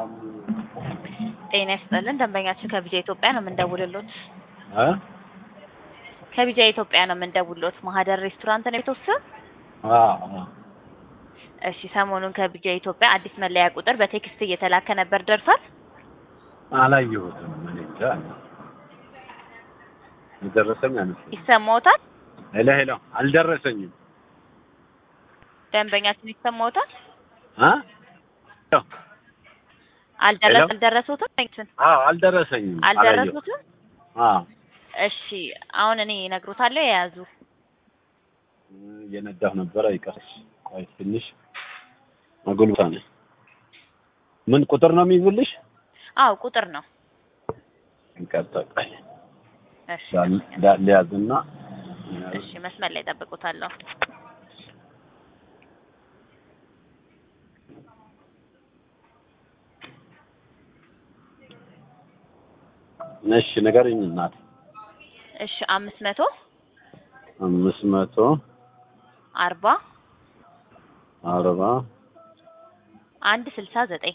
ጤና ይስጥልን ደንበኛችን ከቢጃ ኢትዮጵያ ነው የምንደውልሎት። እ ከቢጃ ኢትዮጵያ ነው የምንደውልሎት። ማህደር ሬስቶራንት ነው የተወሰነ? አዎ። እሺ ሰሞኑን ከቢጃ ኢትዮጵያ አዲስ መለያ ቁጥር በቴክስት እየተላከ ነበር ደርሷል? አላየሁትም። ምን እንጃ የደረሰኝ አንተ ይሰማዎታል? ሄሎ አልደረሰኝም። ደንበኛችን ይሰማዎታል? አ አልደረሱትም? አዎ አልደረሰኝም። አልደረሱትም? አዎ እሺ አሁን እኔ እነግሮታለሁ የያዙ እየነዳሁ ነበር። አይቀርሽ ቆይ ትንሽ አጉልባ ነኝ። ምን ቁጥር ነው የሚይዝልሽ? አዎ ቁጥር ነው። እንቀጥል። እሺ ሊያዝና እሺ መስመር ላይ ጠብቁታለሁ። እሺ ንገሪኝ እናት። እሺ 500 500 40 40 169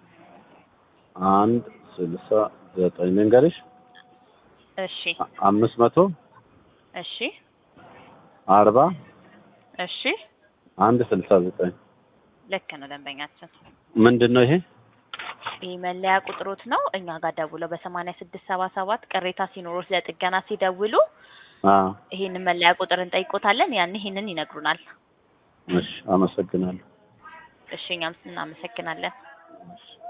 169 ንገሪሽ። እሺ 500 እሺ 40 እሺ 169 ልክ ነው ደንበኛችን። ምንድነው ይሄ? ይሄ መለያ ቁጥሮት ነው። እኛ ጋር ደውለው በ8677 ቅሬታ ሲኖሮት ለጥገና ሲደውሉ ይሄን መለያ ቁጥር እንጠይቆታለን። ያን ይሄንን ይነግሩናል። እሺ አመሰግናለሁ። እሺ እኛም እናመሰግናለን።